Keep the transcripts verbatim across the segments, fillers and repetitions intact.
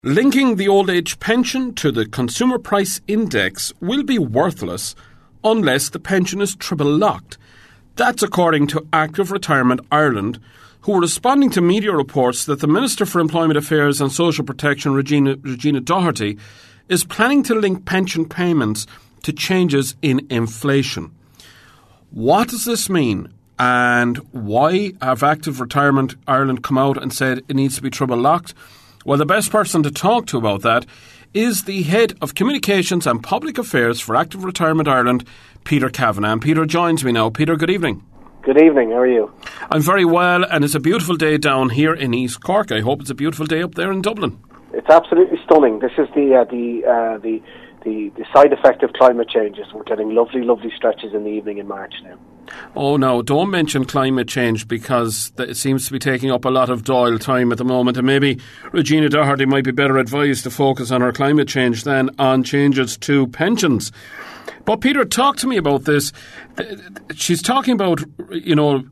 Linking the old age pension to the consumer price index will be worthless unless the pension is triple locked. That's according to Active Retirement Ireland, who are responding to media reports that the Minister for Employment Affairs and Social Protection, Regina, Regina Doherty, is planning to link pension payments to changes in inflation. What does this mean? And why have Active Retirement Ireland come out and said it needs to be triple locked? Well, the best person to talk to about that is the Head of Communications and Public Affairs for Active Retirement Ireland, Peter Kavanagh. And Peter joins me now. Peter, good evening. Good evening. How are you? I'm very well, and it's a beautiful day down here in East Cork. I hope it's a beautiful day up there in Dublin. It's absolutely stunning. This is the uh, the, uh, the the the side effect of climate changes. We're getting lovely, lovely stretches in the evening in March now. Oh no, don't mention climate change, because it seems to be taking up a lot of Dáil time at the moment, and maybe Regina Doherty might be better advised to focus on her climate change than on changes to pensions. But Peter, talk to me about this. She's talking about, you know,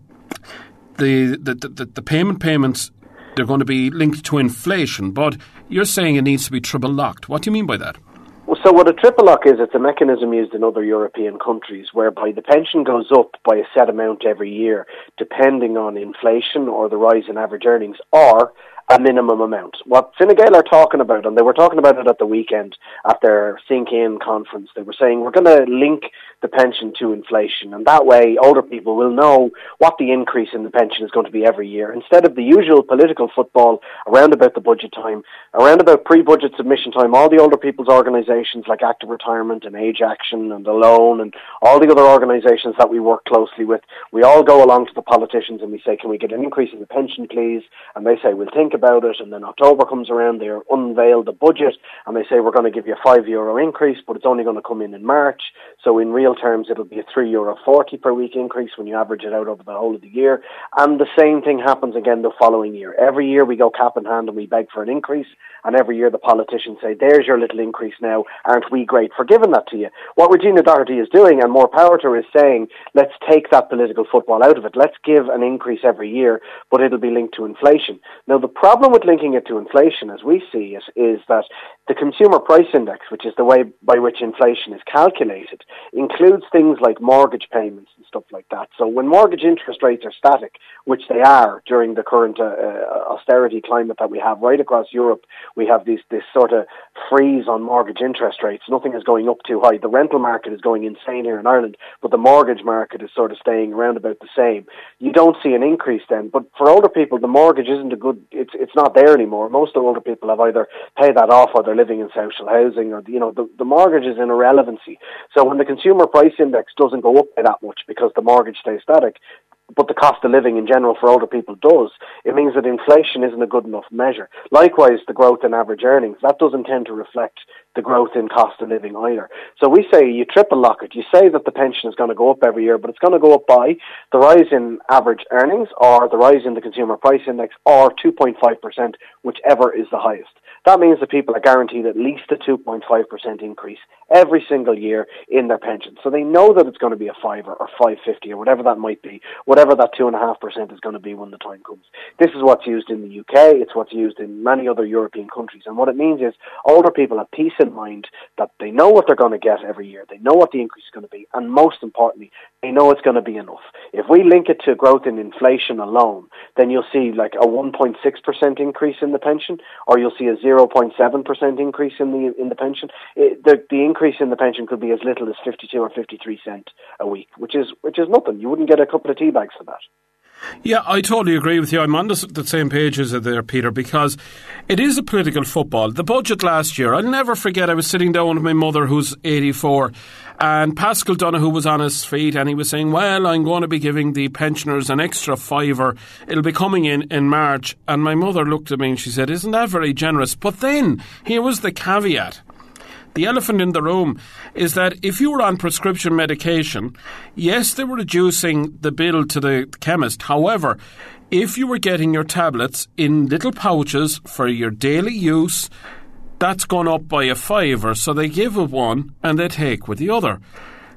the the, the, the payment payments, they're going to be linked to inflation, but you're saying it needs to be triple locked. What do you mean by that? Well, so what a triple lock is, it's a mechanism used in other European countries whereby the pension goes up by a set amount every year depending on inflation or the rise in average earnings, or a minimum amount. What Fine Gael are talking about, and they were talking about it at the weekend at their Think In conference, they were saying we're going to link the pension to inflation, and that way older people will know what the increase in the pension is going to be every year, instead of the usual political football around about the budget time, around about pre-budget submission time. All the older people's organisations like Active Retirement and Age Action and Alone and all the other organisations that we work closely with, we all go along to the politicians and we say, can we get an increase in the pension please? And they say, we'll think about it. And then October comes around, they unveil the budget and they say, we're going to give you a five euro increase, but it's only going to come in in March. So in real terms, it'll be a three euro forty per week increase when you average it out over the whole of the year. And the same thing happens again the following year. Every year we go cap in hand and we beg for an increase. And every year the politicians say, there's your little increase now. Aren't we great for giving that to you? What Regina Doherty is doing, and more power to her, is saying, let's take that political football out of it. Let's give an increase every year, but it'll be linked to inflation. Now, the problem with linking it to inflation, as we see it, is that the consumer price index, which is the way by which inflation is calculated, includes things like mortgage payments and stuff like that. So when mortgage interest rates are static, which they are during the current uh, uh, austerity climate that we have right across Europe, we have these, this sort of freeze on mortgage interest rates. Nothing is going up too high. The rental market is going insane here in Ireland, but the mortgage market is sort of staying around about the same. You don't see an increase then. But for older people, the mortgage isn't a good, it's it's not there anymore. Most of the older people have either paid that off or they're living in social housing, or, you know, the, the mortgage is in irrelevancy. So when the consumer price index doesn't go up by that much because the mortgage stays static, but the cost of living in general for older people does, it means that inflation isn't a good enough measure. Likewise, the growth in average earnings, that doesn't tend to reflect the growth in cost of living either. So we say you triple lock it. You say that the pension is going to go up every year, but it's going to go up by the rise in average earnings or the rise in the consumer price index or two point five percent, whichever is the highest. That means that people are guaranteed at least a two point five percent increase every single year in their pension. So they know that it's going to be a fiver or five fifty or whatever that might be, whatever that two point five percent is going to be when the time comes. This is what's used in the U K, it's what's used in many other European countries. And what it means is older people have peace in mind that they know what they're going to get every year, they know what the increase is going to be, and most importantly, they know it's going to be enough. If we link it to growth in inflation alone, then you'll see like a one point six percent increase in the pension, or you'll see a zero point seven percent increase in the in the pension. It, the, the increase in the pension could be as little as fifty-two or fifty-three cents a week, which is which is nothing. You wouldn't get a couple of tea bags for that. Yeah, I totally agree with you. I'm on the, the same page as you there, Peter, because it is a political football. The budget last year, I'll never forget, I was sitting down with my mother who's eighty-four, and Pascal Donoghue was on his feet and he was saying, well, I'm going to be giving the pensioners an extra fiver. It'll be coming in in March. And my mother looked at me and she said, isn't that very generous? But then, here was the caveat. The elephant in the room is that if you were on prescription medication, yes, they were reducing the bill to the chemist. However, if you were getting your tablets in little pouches for your daily use, that's gone up by a fiver. So they give with one and they take with the other.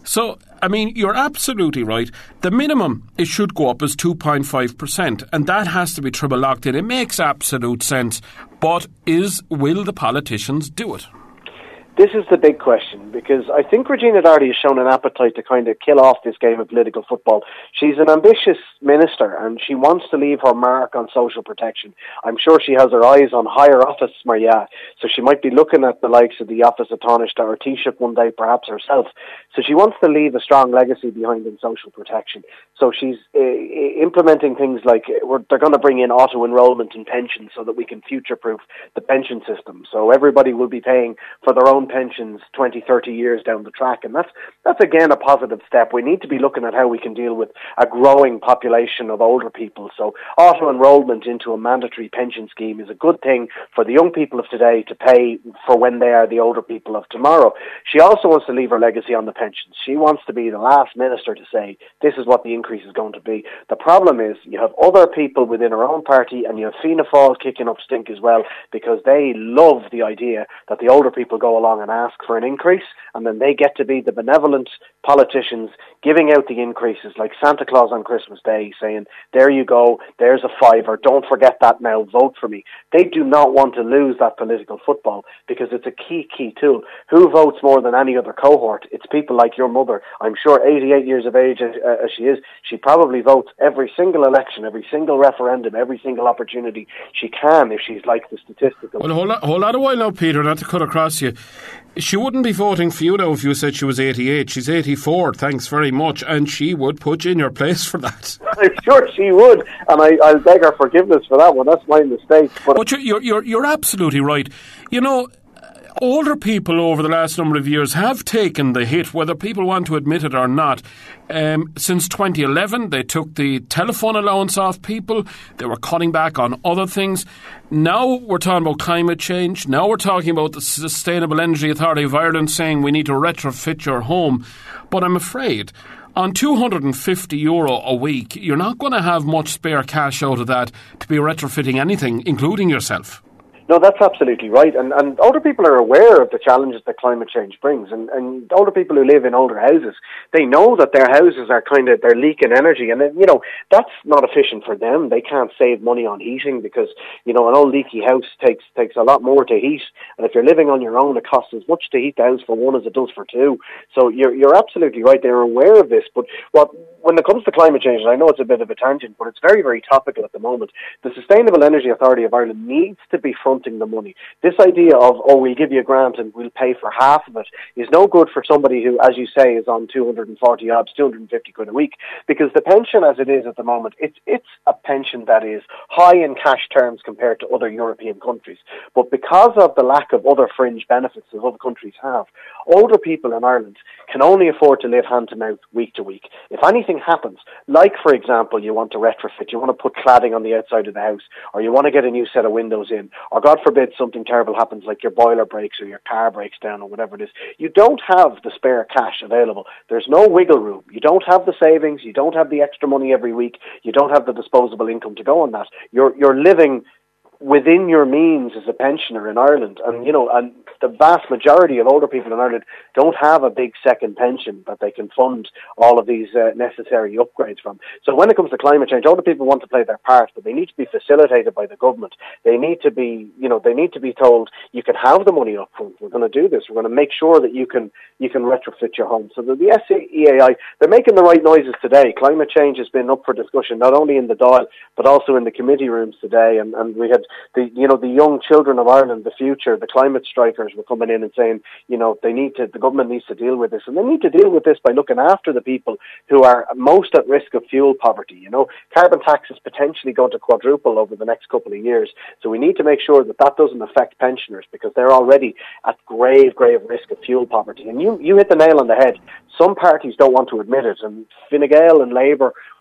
So, I mean, you're absolutely right. The minimum it should go up is two point five percent, and that has to be triple locked in. It makes absolute sense. But is will the politicians do it? This is the big question, because I think Regina Doherty has shown an appetite to kind of kill off this game of political football. She's an ambitious minister, and she wants to leave her mark on social protection. I'm sure she has her eyes on higher office, Maria, so she might be looking at the likes of the office of Taoiseach or Taoiseach one day, perhaps herself. So she wants to leave a strong legacy behind in social protection. So she's uh, implementing things like we're, they're going to bring in auto-enrollment in pensions so that we can future-proof the pension system. So everybody will be paying for their own pensions twenty, thirty years down the track, and that's that's again a positive step. We need to be looking at how we can deal with a growing population of older people. So auto-enrollment into a mandatory pension scheme is a good thing for the young people of today to pay for when they are the older people of tomorrow. She also wants to leave her legacy on the pensions. She wants to be the last minister to say this is what the increase is going to be. The problem is you have other people within her own party, and you have Fianna Fáil kicking up stink as well, because they love the idea that the older people go along and ask for an increase, and then they get to be the benevolent politicians giving out the increases like Santa Claus on Christmas Day, saying, there you go, there's a fiver, don't forget that now, vote for me. They do not want to lose that political football, because it's a key, key tool. Who votes more than any other cohort? It's people like your mother. I'm sure eighty-eight years of age as, uh, as she is, she probably votes every single election, every single referendum, every single opportunity she can, if she's like the statistical. Well, hold on, hold on a while now, Peter, not to cut across you. She wouldn't be voting for you now if you said she was eighty-eight. She's eighty-four, thanks very much, and she would put you in your place for that. I'm sure she would, and I, I'll beg her forgiveness for that one. That's my mistake. But, but you're, you're, you're absolutely right. You know, older people over the last number of years have taken the hit, whether people want to admit it or not. Um, since twenty eleven, they took the telephone allowance off people. They were cutting back on other things. Now we're talking about climate change. Now we're talking about the Sustainable Energy Authority of Ireland saying we need to retrofit your home. But I'm afraid on two hundred fifty euro a week, you're not going to have much spare cash out of that to be retrofitting anything, including yourself. No, that's absolutely right. And, and older people are aware of the challenges that climate change brings. And, and older people who live in older houses, they know that their houses are kind of, they're leaking energy. And, you know, that's not efficient for them. They can't save money on heating because, you know, an old leaky house takes takes a lot more to heat. And if you're living on your own, it costs as much to heat the house for one as it does for two. So you're, you're absolutely right. They're aware of this. But what when it comes to climate change, and I know it's a bit of a tangent, but it's very, very topical at the moment, the Sustainable Energy Authority of Ireland needs to be fronting the money. This idea of, oh, we'll give you a grant and we'll pay for half of it is no good for somebody who, as you say, is on two hundred forty odds, two hundred fifty quid a week, because the pension as it is at the moment, it's, it's a pension that is high in cash terms compared to other European countries. But because of the lack of other fringe benefits that other countries have, older people in Ireland can only afford to live hand to mouth week to week. If anything happens, like, for example, you want to retrofit, you want to put cladding on the outside of the house, or you want to get a new set of windows in, or God forbid something terrible happens like your boiler breaks or your car breaks down or whatever it is, you don't have the spare cash available. There's no wiggle room. You don't have the savings. You don't have the extra money every week. You don't have the disposable income to go on that. You're, you're living within your means as a pensioner in Ireland. And, you know, and the vast majority of older people in Ireland don't have a big second pension that they can fund all of these uh, necessary upgrades from. So when it comes to climate change, older people want to play their part, but they need to be facilitated by the government. They need to be, you know, they need to be told, you can have the money up front. We're going to do this. We're going to make sure that you can you can retrofit your home. So the, the S E A I, they're making the right noises today. Climate change has been up for discussion, not only in the Dáil, but also in the committee rooms today. And, and we had the, you know, the young children of Ireland, the future, the climate strikers were coming in and saying, you know, they need to, the government needs to deal with this. And they need to deal with this by looking after the people who are most at risk of fuel poverty. You know, carbon tax is potentially going to quadruple over the next couple of years. So we need to make sure that that doesn't affect pensioners, because they're already at grave, grave risk of fuel poverty. And you, you hit the nail on the head. Some parties don't want to admit it, and Fine Gael and Labour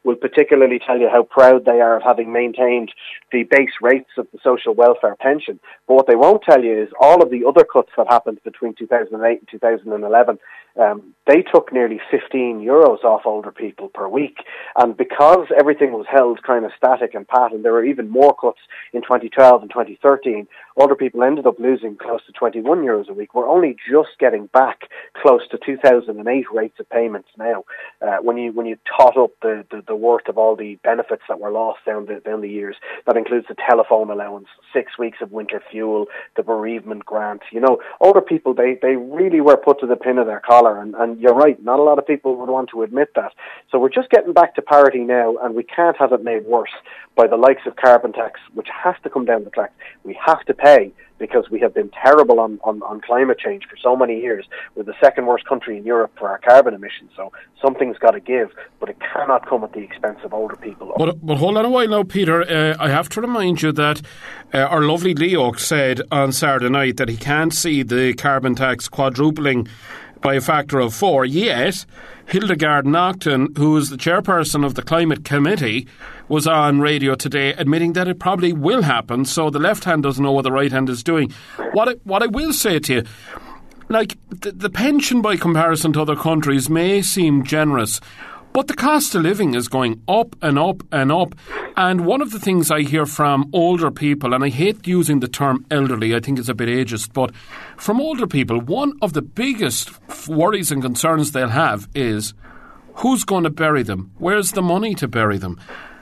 will particularly tell you how proud they are of having maintained the base rates of the social welfare pension. But what they won't tell you is all of the other cuts that happened between two thousand eight and two thousand eleven. Um, they took nearly fifteen euros off older people per week. And because everything was held kind of static and pat, and there were even more cuts in twenty twelve and twenty thirteen, older people ended up losing close to twenty-one euros a week. We're only just getting back close to two thousand eight rates of payments now. Uh, when you when you tot up the, the, the worth of all the benefits that were lost down the, down the years, that includes the telephone allowance, six weeks of winter fuel, the bereavement grant. You know, older people, they, they really were put to the pin of their collar, and, and you're right, not a lot of people would want to admit that. So we're just getting back to parity now, and we can't have it made worse by the likes of carbon tax, which has to come down the track. We have to pay, because we have been terrible on, on, on climate change for so many years. We're the second worst country in Europe for our carbon emissions, so something's got to give, but it cannot come at the expense of older people. But, but hold on a while now, Peter. Uh, I have to remind you that uh, our lovely Leo said on Saturday night that he can't see the carbon tax quadrupling by a factor of four, yet Hildegard Naughton, who is the chairperson of the Climate Committee, was on radio today admitting that it probably will happen, so the left hand doesn't know what the right hand is doing. What I, what I will say to you, like, the, the pension by comparison to other countries may seem generous, but the cost of living is going up and up and up. And one of the things I hear from older people, and I hate using the term elderly, I think it's a bit ageist, but from older people, one of the biggest worries and concerns they'll have is who's going to bury them? Where's the money to bury them?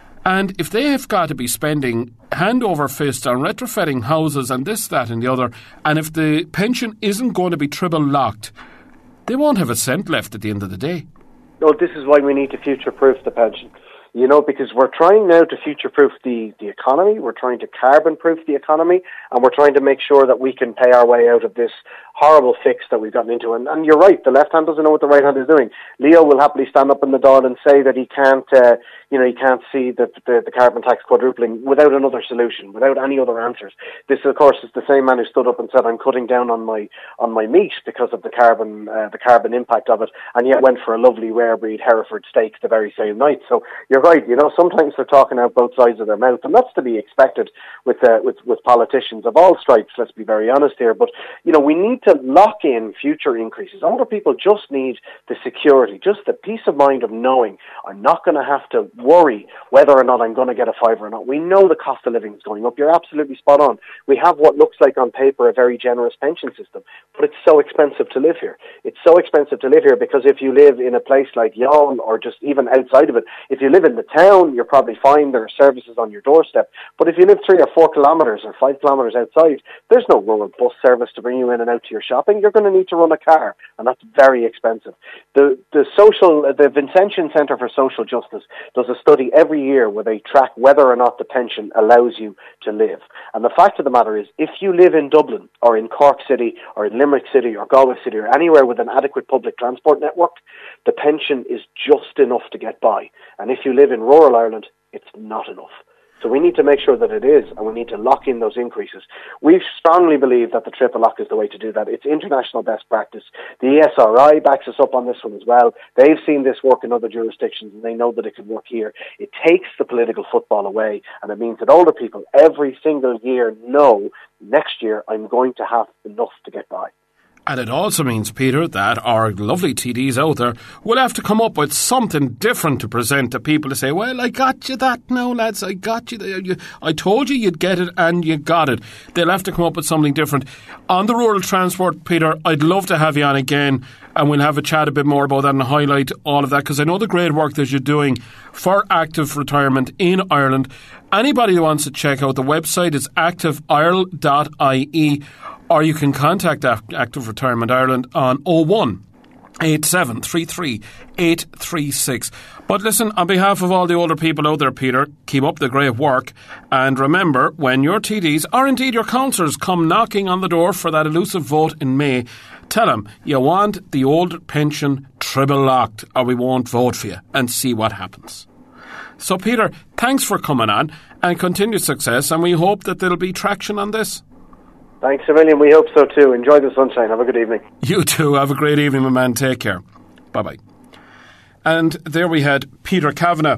And if they have got to be spending hand over fist on retrofitting houses and this, that and the other, and if the pension isn't going to be triple locked, they won't have a cent left at the end of the day. No, this is why we need to future-proof the pension. You know, because we're trying now to future-proof the, the economy, we're trying to carbon-proof the economy, and we're trying to make sure that we can pay our way out of this horrible fix that we've gotten into. And, and you're right, the left hand doesn't know what the right hand is doing. Leo will happily stand up in the dawn and say that he can't, uh, you know, he can't see the, the, the carbon tax quadrupling without another solution, without any other answers. This, of course, is the same man who stood up and said, I'm cutting down on my on my meat because of the carbon uh, the carbon impact of it, and yet went for a lovely rare breed Hereford steak the very same night. So you're right, you know, sometimes they're talking out both sides of their mouth, and that's to be expected with uh, with with politicians of all stripes. Let's be very honest here, but you know, we need to lock in future increases. Older people just need the security, just the peace of mind of knowing I'm not going to have to worry whether or not I'm going to get a fiver or not. We know the cost of living is going up. You're absolutely spot on. We have what looks like on paper a very generous pension system, but it's so expensive to live here. It's so expensive to live here because if you live in a place like Yon or just even outside of it, if you live in the town, you're probably fine. There are services on your doorstep. But if you live three or four kilometres or five kilometres outside, there's no rural bus service to bring you in and out to your shopping. You're going to need to run a car, and that's very expensive. The the social the Vincentian Centre for Social Justice does a study every year where they track whether or not the pension allows you to live. And the fact of the matter is, if you live in Dublin or in Cork City or in Limerick City or Galway City or anywhere with an adequate public transport network, the pension is just enough to get by. And if you live in rural Ireland, it's not enough. So we need to make sure that it is, and we need to lock in those increases. We strongly believe that the triple lock is the way to do that. It's international best practice. The E S R I backs us up on this one as well. They've seen this work in other jurisdictions, and they know that it can work here. It takes the political football away, and it means that older people every single year know next year I'm going to have enough to get by. And it also means, Peter, that our lovely T Ds out there will have to come up with something different to present to people to say, well, I got you that now, lads, I got you there. I told you you'd get it and you got it. They'll have to come up with something different. On the rural transport, Peter, I'd love to have you on again and we'll have a chat a bit more about that and highlight all of that because I know the great work that you're doing for active retirement in Ireland. Anybody who wants to check out the website is active ireland dot I E. Or you can contact Active Retirement Ireland on oh one, eight seven three three, eight three six. But listen, on behalf of all the older people out there, Peter, keep up the great work. And remember, when your T Ds, or indeed your councillors, come knocking on the door for that elusive vote in May, tell them you want the old pension triple locked or we won't vote for you, and see what happens. So, Peter, thanks for coming on and continued success, and we hope that there'll be traction on this. Thanks a million. We hope so too. Enjoy the sunshine. Have a good evening. You too. Have a great evening, my man. Take care. Bye-bye. And there we had Peter Kavanagh,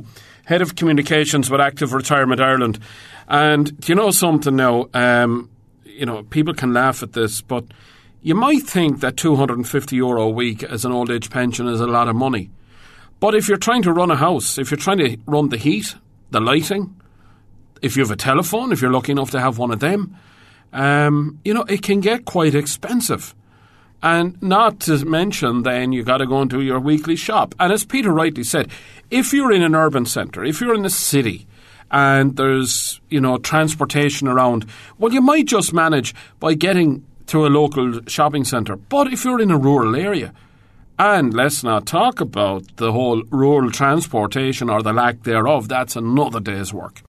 Head of Communications with Active Retirement Ireland. And do you know something now? Um, you know, people can laugh at this, but you might think that two hundred fifty euro a week as an old age pension is a lot of money. But if you're trying to run a house, if you're trying to run the heat, the lighting, if you have a telephone, if you're lucky enough to have one of them, um, you know, it can get quite expensive. And not to mention then you got to go and do your weekly shop. And as Peter rightly said, if you're in an urban centre, if you're in the city and there's, you know, transportation around, well, you might just manage by getting to a local shopping centre. But if you're in a rural area, and let's not talk about the whole rural transportation or the lack thereof, that's another day's work.